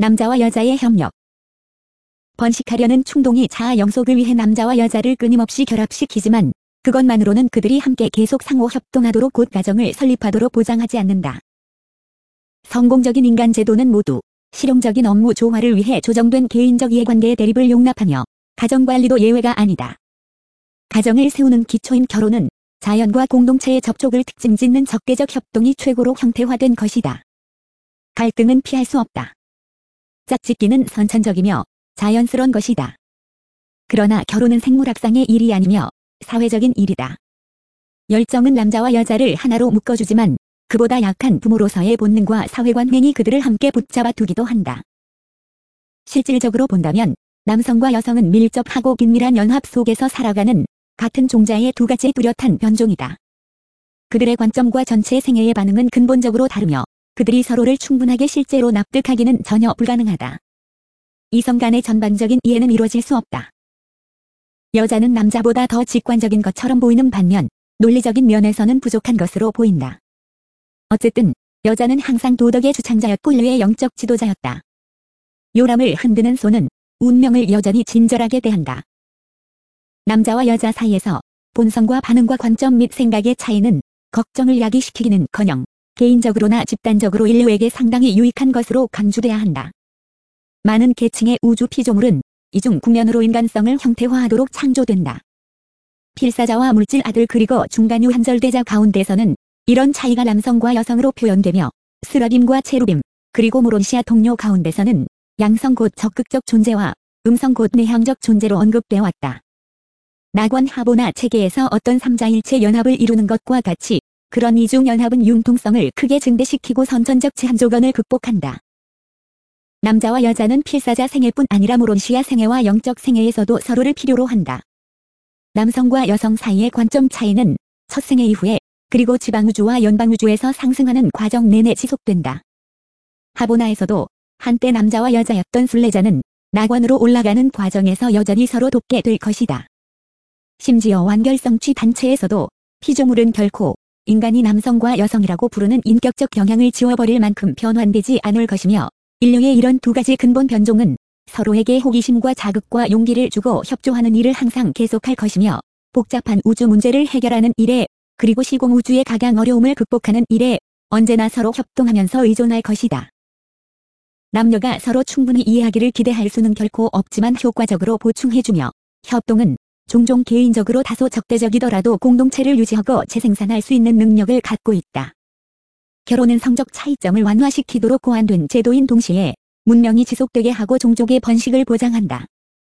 남자와 여자의 협력. 번식하려는 충동이 자아 영속을 위해 남자와 여자를 끊임없이 결합시키지만 그것만으로는 그들이 함께 계속 상호 협동하도록 곧 가정을 설립하도록 보장하지 않는다. 성공적인 인간 제도는 모두 실용적인 업무 조화를 위해 조정된 개인적 이해관계의 대립을 용납하며 가정관리도 예외가 아니다. 가정을 세우는 기초인 결혼은 자연과 공동체의 접촉을 특징 짓는 적대적 협동이 최고로 형태화된 것이다. 갈등은 피할 수 없다. 짝짓기는 선천적이며 자연스러운 것이다. 그러나 결혼은 생물학상의 일이 아니며 사회적인 일이다. 열정은 남자와 여자를 하나로 묶어주지만 그보다 약한 부모로서의 본능과 사회관행이 그들을 함께 붙잡아 두기도 한다. 실질적으로 본다면 남성과 여성은 밀접하고 긴밀한 연합 속에서 살아가는 같은 종자의 두 가지 뚜렷한 변종이다. 그들의 관점과 전체 생애의 반응은 근본적으로 다르며 그들이 서로를 충분하게 실제로 납득하기는 전혀 불가능하다. 이성 간의 전반적인 이해는 이루어질 수 없다. 여자는 남자보다 더 직관적인 것처럼 보이는 반면 논리적인 면에서는 부족한 것으로 보인다. 어쨌든 여자는 항상 도덕의 주창자였고 인류의 영적 지도자였다. 요람을 흔드는 소는 운명을 여전히 진절하게 대한다. 남자와 여자 사이에서 본성과 반응과 관점 및 생각의 차이는 걱정을 야기시키기는커녕 개인적으로나 집단적으로 인류에게 상당히 유익한 것으로 간주돼야 한다. 많은 계층의 우주 피조물은 이중 국면으로 인간성을 형태화하도록 창조된다. 필사자와 물질 아들 그리고 중간 유한절대자 가운데서는 이런 차이가 남성과 여성으로 표현되며 스라빔과 체루빔 그리고 모론시아 동료 가운데서는 양성 곧 적극적 존재와 음성 곧 내향적 존재로 언급되어 왔다. 낙원 하보나 체계에서 어떤 삼자일체 연합을 이루는 것과 같이 그런 이중 연합은 융통성을 크게 증대시키고 선천적 제한조건을 극복한다. 남자와 여자는 필사자 생애뿐 아니라 모론시아 생애와 영적 생애에서도 서로를 필요로 한다. 남성과 여성 사이의 관점 차이는 첫 생애 이후에 그리고 지방우주와 연방우주에서 상승하는 과정 내내 지속된다. 하보나에서도 한때 남자와 여자였던 순례자는 낙원으로 올라가는 과정에서 여전히 서로 돕게 될 것이다. 심지어 완결성취 단체에서도 피조물은 결코 인간이 남성과 여성이라고 부르는 인격적 경향을 지워버릴 만큼 변환되지 않을 것이며 인류의 이런 두 가지 근본 변종은 서로에게 호기심과 자극과 용기를 주고 협조하는 일을 항상 계속할 것이며 복잡한 우주 문제를 해결하는 일에 그리고 시공우주의 각양 어려움을 극복하는 일에 언제나 서로 협동하면서 의존할 것이다. 남녀가 서로 충분히 이해하기를 기대할 수는 결코 없지만 효과적으로 보충해주며 협동은 종종 개인적으로 다소 적대적이더라도 공동체를 유지하고 재생산할 수 있는 능력을 갖고 있다. 결혼은 성적 차이점을 완화시키도록 고안된 제도인 동시에 문명이 지속되게 하고 종족의 번식을 보장한다.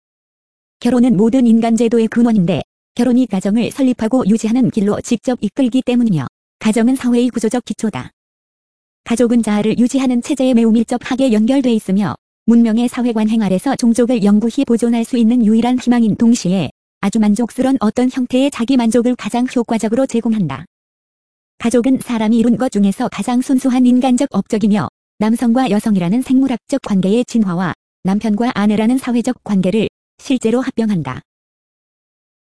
결혼은 모든 인간 제도의 근원인데 결혼이 가정을 설립하고 유지하는 길로 직접 이끌기 때문이며 가정은 사회의 구조적 기초다. 가족은 자아를 유지하는 체제에 매우 밀접하게 연결돼 있으며 문명의 사회관행 아래서 종족을 영구히 보존할 수 있는 유일한 희망인 동시에 아주 만족스러운 어떤 형태의 자기 만족을 가장 효과적으로 제공한다. 가족은 사람이 이룬 것 중에서 가장 순수한 인간적 업적이며 남성과 여성이라는 생물학적 관계의 진화와 남편과 아내라는 사회적 관계를 실제로 합병한다.